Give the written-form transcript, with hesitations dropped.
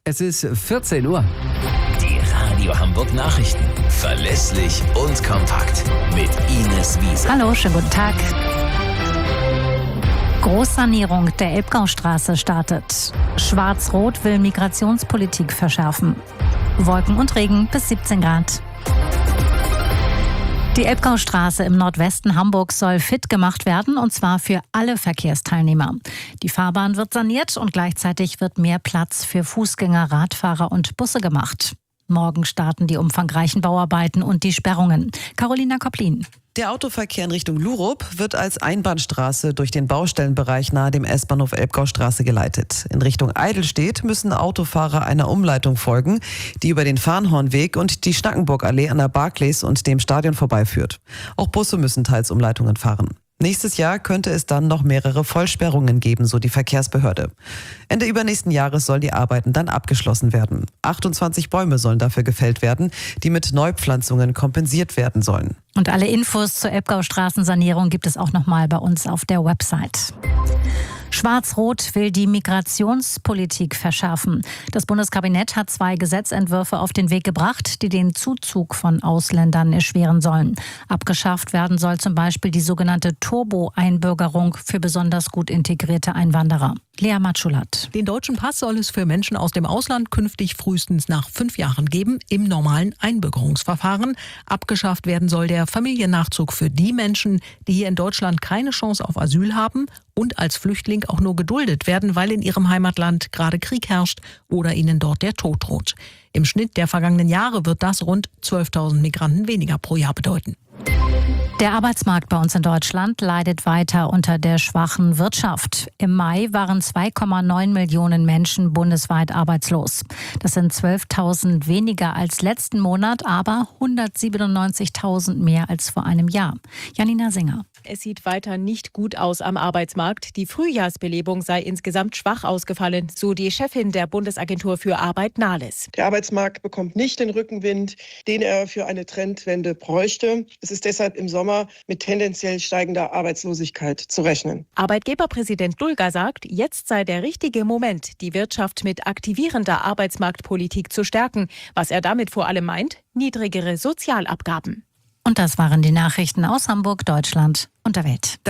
Es ist 14 Uhr. Die Radio Hamburg Nachrichten. Verlässlich und kompakt. Mit Ines Wiese. Hallo, schönen guten Tag. Großsanierung der Elbgaustraße startet. Schwarz-Rot will Migrationspolitik verschärfen. Wolken und Regen bis 17 Grad. Die Elbgaustraße im Nordwesten Hamburgs soll fit gemacht werden, und zwar für alle Verkehrsteilnehmer. Die Fahrbahn wird saniert und gleichzeitig wird mehr Platz für Fußgänger, Radfahrer und Busse gemacht. Morgen starten die umfangreichen Bauarbeiten und die Sperrungen. Carolina Kopplin. Der Autoverkehr in Richtung Lurup wird als Einbahnstraße durch den Baustellenbereich nahe dem S-Bahnhof Elbgaustraße geleitet. In Richtung Eidelstedt müssen Autofahrer einer Umleitung folgen, die über den Farnhornweg und die Schnackenburgallee an der Barclays und dem Stadion vorbeiführt. Auch Busse müssen teils Umleitungen fahren. Nächstes Jahr könnte es dann noch mehrere Vollsperrungen geben, so die Verkehrsbehörde. Ende übernächsten Jahres sollen die Arbeiten dann abgeschlossen werden. 28 Bäume sollen dafür gefällt werden, die mit Neupflanzungen kompensiert werden sollen. Und alle Infos zur Elbgaustraßensanierung gibt es auch nochmal bei uns auf der Website. Schwarz-Rot will die Migrationspolitik verschärfen. Das Bundeskabinett hat 2 Gesetzentwürfe auf den Weg gebracht, die den Zuzug von Ausländern erschweren sollen. Abgeschafft werden soll zum Beispiel die sogenannte Turbo-Einbürgerung für besonders gut integrierte Einwanderer. Lea Matschulat. Den deutschen Pass soll es für Menschen aus dem Ausland künftig frühestens nach 5 Jahren geben, im normalen Einbürgerungsverfahren. Abgeschafft werden soll der Familiennachzug für die Menschen, die hier in Deutschland keine Chance auf Asyl haben und als Flüchtling auch nur geduldet werden, weil in ihrem Heimatland gerade Krieg herrscht oder ihnen dort der Tod droht. Im Schnitt der vergangenen Jahre wird das rund 12.000 Migranten weniger pro Jahr bedeuten. Der Arbeitsmarkt bei uns in Deutschland leidet weiter unter der schwachen Wirtschaft. Im Mai waren 2,9 Millionen Menschen bundesweit arbeitslos. Das sind 12.000 weniger als letzten Monat, aber 197.000 mehr als vor einem Jahr. Janina Singer. Es sieht weiter nicht gut aus am Arbeitsmarkt. Die Frühjahrsbelebung sei insgesamt schwach ausgefallen, so die Chefin der Bundesagentur für Arbeit Nahles. Der Arbeitsmarkt bekommt nicht den Rückenwind, den er für eine Trendwende bräuchte. Es ist deshalb im Sommer mit tendenziell steigender Arbeitslosigkeit zu rechnen. Arbeitgeberpräsident Dulger sagt, jetzt sei der richtige Moment, die Wirtschaft mit aktivierender Arbeitsmarktpolitik zu stärken. Was er damit vor allem meint, niedrigere Sozialabgaben. Und das waren die Nachrichten aus Hamburg, Deutschland und der Welt.